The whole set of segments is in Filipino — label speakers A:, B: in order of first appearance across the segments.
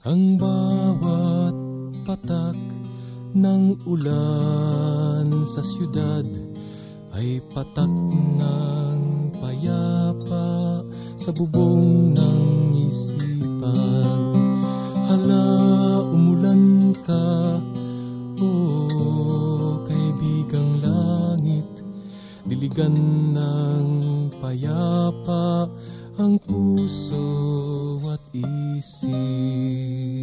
A: Ang bawat patak ng ulan sa siyudad ay patak ng payapa sa bubong ng isipan. Hala, umulan ka, o kaibigang langit, diligan ng payapa ang puso at isip.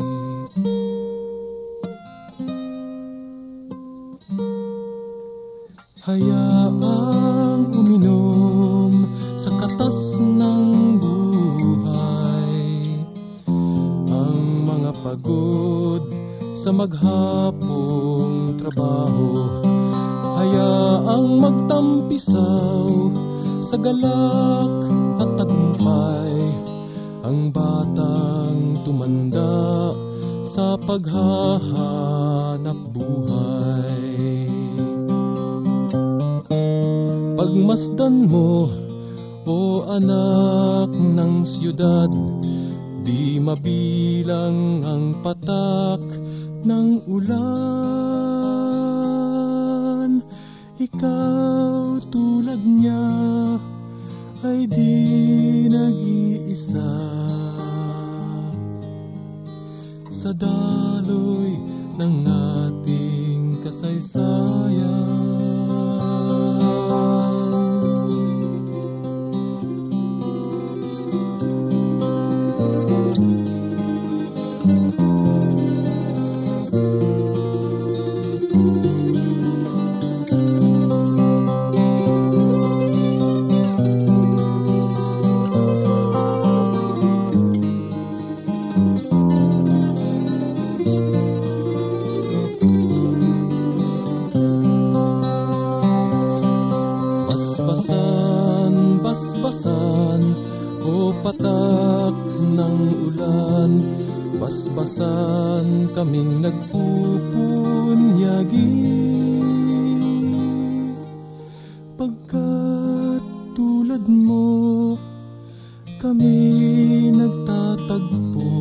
A: Hayaang uminom sa katas ng buhay ang mga pagod sa maghapong trabaho. Hayaang magtampisaw sa galak at tagumpay ang batang tumanda sa paghahanap buhay. Pagmasdan mo, o anak ng siyudad, di mabilang ang patak ng ulan. Ikaw tulad niya ay di nag-iisa sa daloy ng ating kasaysayan. Basbasan, o patak ng ulan, basbasan kaming nagpupunyagi. Pagkat tulad mo, kami nagtatagpo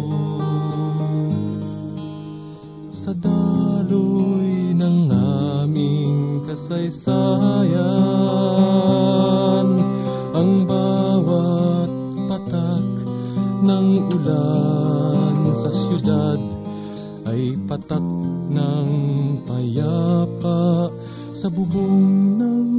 A: sa daloy ng aming kasaysayan. Ang bawat patak ng ulan sa siyudad ay patak ng payapa sa bubong ng